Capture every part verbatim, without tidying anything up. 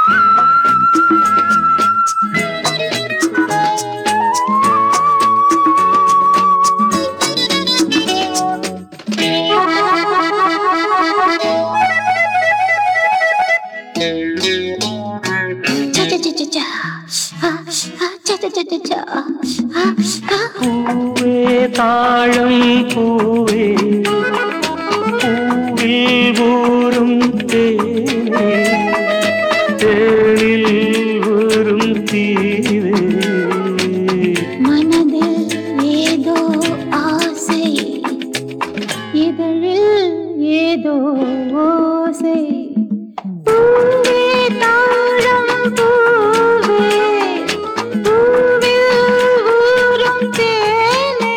பூவே தாழம் பூவே பூவில் ஊரும் தேனே தேனில் ஊரும் தீவே மனதில் ஏதோ ஆசை இதழில் ஏதோ ஓசை பூவே தாழம் பூவே பூவில் ஊரும் தேனே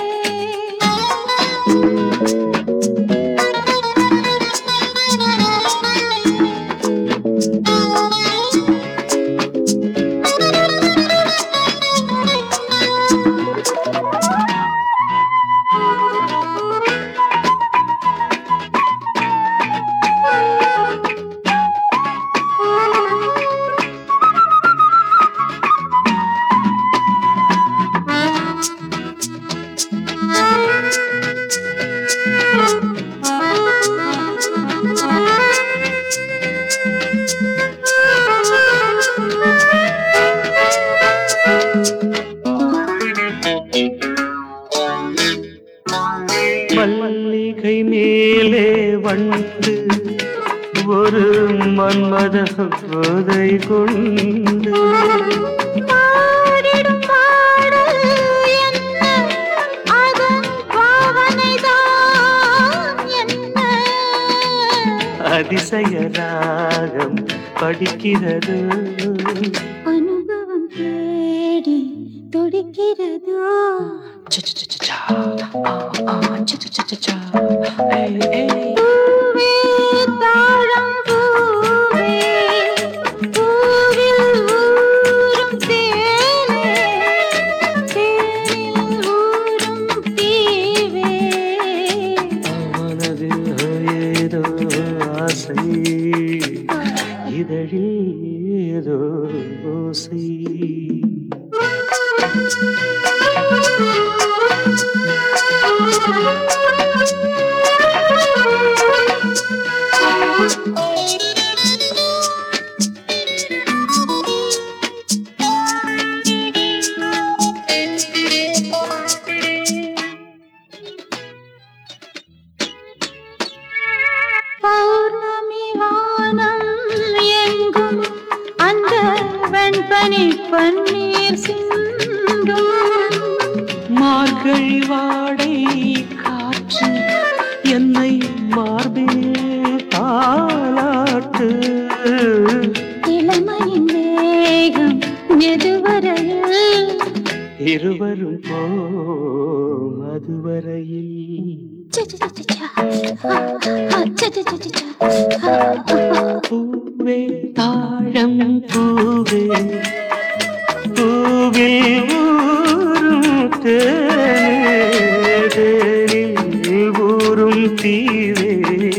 மல்லிகை மேலே வந்து ஒரு மன்மத போதை கொண்டு பாடிடும் பாடல் என்ன அதன் பாவனைதான் என்ன அதிசய ராகம் படிக்கிறது அனுபவம் தேடி துடிக்கிறதோ பூவே தாழம் பூவே பூவில் ஊரும் தேனே தேனில் ஊரும் தீவே மனதில் ஏதோ ஆசை இதழில் ஏதோ ஓசை பௌர்ணமி வானம் எங்கும் அந்த வெண்பனி பன்னீர் சிந்தும் மார்கழி வாடை காற்று என்னை மார்பில் தாலாட்டு இளமையின் வேகம் எதுவரையில் இருவரும் போம் அதுவரையில் பூவே தாழம் பூவே பூவில் ஊரும் தேனில் ஊரும் தீவே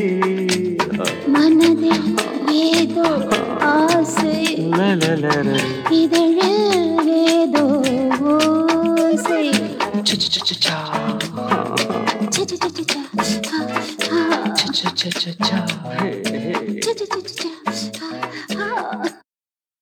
மனதில் ஏதோ ஆசை லலலல இதழில் ஏதோ ஓசை cha-cha-cha-cha cha cha cha cha cha cha cha cha cha cha